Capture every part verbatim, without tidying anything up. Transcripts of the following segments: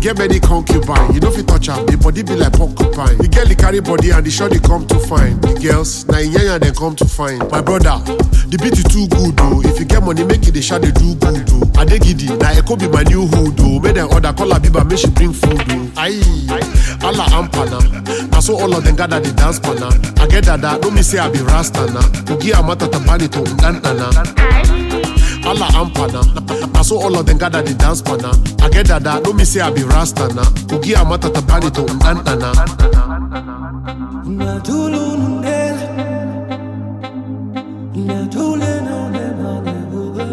get many concubine. You know if you touch her, the body be like porcupine. The girl, the carry body and the shot they come to find. The girls, na inyanya they come to find. My brother, the beat is too good though. If you get money, make it the shot they do good though. Adegidi, na Eko be my new hood though. Make them order call her Biba, make she bring food though. Aye, Allah ampana. Na so all of them gather the dance pana. I get that that, don't me say I be Rasta na. Ugi amata tabani to undantana. Allah ampana. Na so all of them gather the dance pana. I get that that, don't me say I be Rasta na. Ugi amata tabani to undantana. Na tulu nundela, na tule no nema nebuga.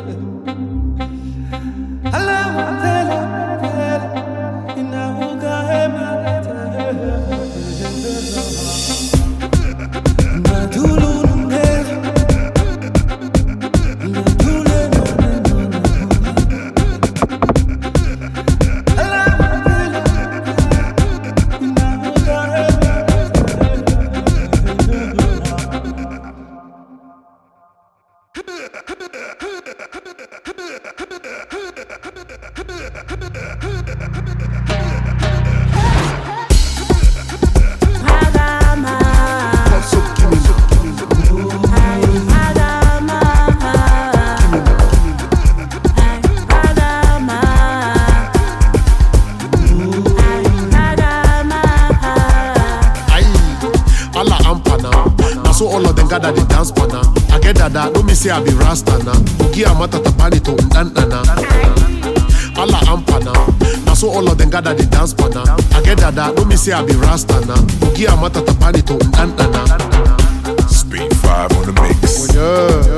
Allah matela, ina uga ema na tulu nundela, na tule no nema nebuga. Allah matela, ina uga ema. So all of them gather the dance pana. I get that that, don't me say I be Rasta na. Ugi amata tabani to undantana. Allah ampana. Na so all of them gather the dance pana. I get that that, don't me say I be Rasta na. Ugi amata tabani to undantana. Speed five on the mix. Oh,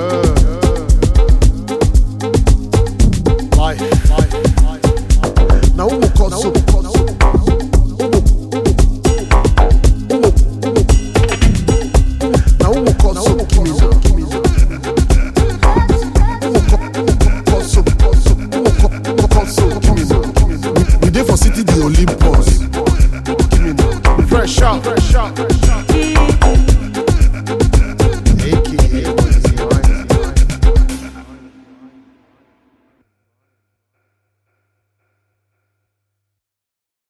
yeah. Life, life, life. Now who will call so? For city the Olympus. Fresh out, fresh out.